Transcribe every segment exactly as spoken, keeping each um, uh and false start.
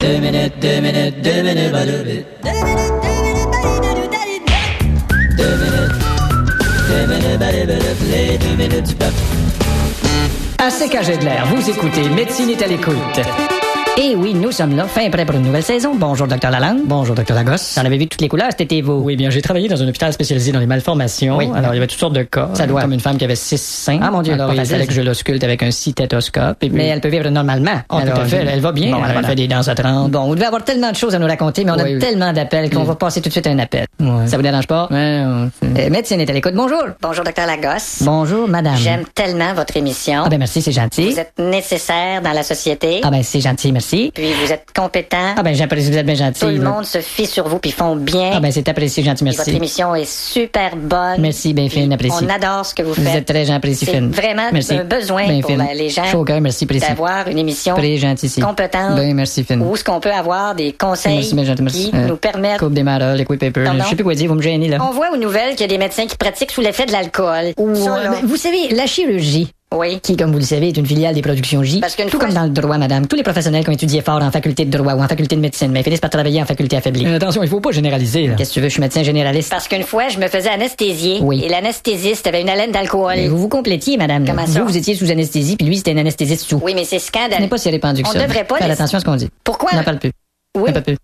Deux minutes, deux minutes, deux minutes, deux minutes, deux minutes, deux minutes, deux minutes, les deux minutes du peuple. À C K G de l'air, vous écoutez Médecine est à l'écoute. Et oui, nous sommes là, fin prêt pour une nouvelle saison. Bonjour, docteur Lalande. Bonjour, docteur Lagos. J'en avais vu toutes les couleurs, cet été, vous. Oui, bien, j'ai travaillé dans un hôpital spécialisé dans les malformations. Oui. Alors, il y avait toutes sortes de cas. Ça doit. Comme une femme qui avait six seins. Ah, mon Dieu, alors, pas il facile, fallait que ça. je l'ausculte avec un stéthoscope. Et puis... Mais elle peut vivre normalement. Oh, tout à fait, elle, elle va bien. Bon, elle, alors, elle fait des danses à trente. Bon, vous devez avoir tellement de choses à nous raconter, mais on Oui, a oui. tellement d'appels qu'on Mm. va passer tout de suite à un appel. Ouais. Ça vous dérange pas? Ouais, on- Euh, médecine est à l'écoute. Bonjour. Bonjour, docteur Lagos. Bonjour, madame. J'aime tellement votre émission. Ah ben merci, c'est gentil. Vous êtes nécessaire dans la société. Ah ben c'est gentil, merci. Puis vous êtes compétent. Ah ben j'apprécie, vous êtes bien gentil. Tout le là. monde se fie sur vous puis font bien. Ah ben c'est apprécié, gentil, Puis votre merci. émission est super bonne. Merci, bien fine, apprécié. On adore ce que vous Vous faites. êtes très gentil, C'est fine. vraiment Merci. un besoin Bien pour fine. la- les gens Chaud au cœur, merci, précis. d'avoir une émission Très gentil, si. compétente. Bien, merci, fine. Où est-ce qu'on peut avoir des conseils Merci, bien gentil, merci. qui Euh, nous permettent... Coupe des marolles, liquid paper. Pardon? Je sais plus quoi dire, vous me gênez, là. On voit aux nouvelles qu'il y a des médecins qui pratiquent sous l'effet de l'alcool. Ou, Ça, euh, là. vous savez, la chirurgie, Oui. qui, comme vous le savez, est une filiale des productions J. Parce qu'une Tout fois- comme dans le droit, madame. Tous les professionnels qui ont étudié fort en faculté de droit ou en faculté de médecine, mais finissent par travailler en faculté affaiblie. Mais attention, il faut pas généraliser, là. Qu'est-ce que tu veux, je suis médecin généraliste. Parce qu'une fois, je me faisais anesthésier. Oui. Et l'anesthésiste avait une haleine d'alcool. Mais vous vous complétiez, madame. là. Comment ça? Vous, vous étiez sous anesthésie, puis lui, c'était un anesthésiste sous. Oui, mais c'est Ce scandaleux. n'est pas si répandu que On ça. devrait pas Faire laisser- attention à ce qu'on dit. Pourquoi? On n'en parle plus. Oui. On n'en parle plus.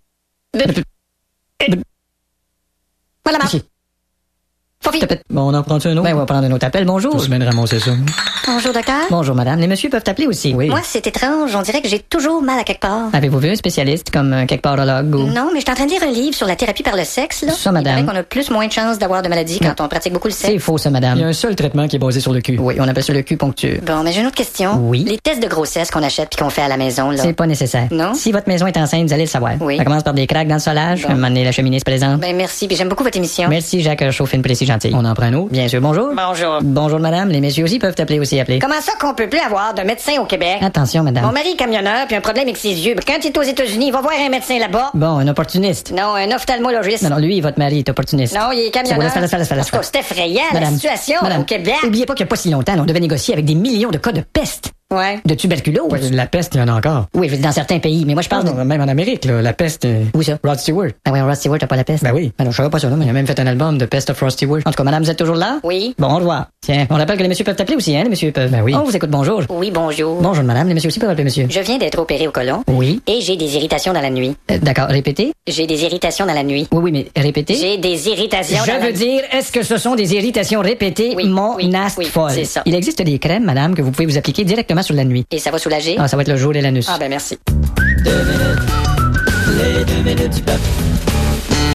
Voilà, ma... Ici. Fofi. Peut-être. Bon, on en prend-tu un autre? Ben, on va prendre un autre appel. Bonjour. Tout semaine ramasser ça. Bonjour, docteur. Bonjour, madame. Les messieurs peuvent appeler aussi. Oui. Moi, c'est étrange. On dirait que j'ai toujours mal à quelque part. Avez-vous vu un spécialiste comme un quelque parologue ou... Non, mais je suis en train de lire un livre sur la thérapie par le sexe, là. Ça, madame. Il paraît qu'on a plus moins de chances d'avoir de maladies quand on pratique beaucoup le C'est sexe. faux, ça, Il y a madame. un seul traitement qui est basé sur le cul. Oui, on appelle ça le cupuncture. Bon, mais j'ai une autre question. Oui. Les tests de grossesse qu'on achète puis qu'on fait à la maison, là. C'est pas nécessaire. Non? Si votre maison est enceinte, vous allez le savoir. Oui. Ça commence par des craques dans le solage. Bon. Un moment donné, la cheminée se présente. Ben, merci. Puis j'aime beaucoup votre émission. Merci, Jacques Chauffine, précis, gentil. On en prend un autre? Bien sûr, bonjour. Bonjour. Bonjour, madame. Les messieurs aussi peuvent appeler aussi, appeler. Comment ça qu'on peut plus avoir de médecin au Québec? Attention, Mon madame. mari est camionneur puis un problème avec ses yeux. Quand il est aux États-Unis, il va voir un médecin là-bas. Bon, un opportuniste. Non, un ophtalmologiste. Non, non, lui, votre mari est opportuniste. Non, il est Ça va, camionneur. laisse faire, laisse faire, laisse faire, En laisse tout cas, faire. c'est effrayant, la Madame, situation madame, au Québec. oubliez pas qu'il n'y a pas si longtemps, là, on devait négocier avec des millions de cas de peste, Ouais. de tuberculose. Ouais, la peste, il y en a encore. Oui, je veux dire, dans certains pays, mais moi je parle de... Non, même en Amérique, là, la peste. euh, Où ça? Rod Stewart. Ah oui, Rod Stewart, t'as pas la peste? Ben oui. Ben non, je savais pas ça, là, mais... Il a même fait un album de Pest of Rod Stewart. En tout cas, madame, vous êtes toujours là? Oui. Bon, au revoir. Tiens, on rappelle que les messieurs peuvent appeler aussi, hein, les messieurs peuvent. Ben oui. On vous écoute, bonjour. Oui, bonjour. Bonjour, madame, les messieurs aussi peuvent appeler monsieur. Je viens d'être opéré au côlon. Oui. Et j'ai des irritations dans la nuit. Euh, D'accord, répétez. J'ai des irritations dans la nuit. Oui, oui, mais répétez. J'ai des irritations Je dans la veux dire, est-ce que ce sont des irritations répétées, Oui, mon oui, naste oui, folle? c'est ça. Il existe des crèmes, madame, que vous pouvez vous appliquer directement sur la nuit. Et ça va soulager? Ah, ça va être le jour et l'anus. Ah, ben merci. Deux minutes, les deux minutes du peuple.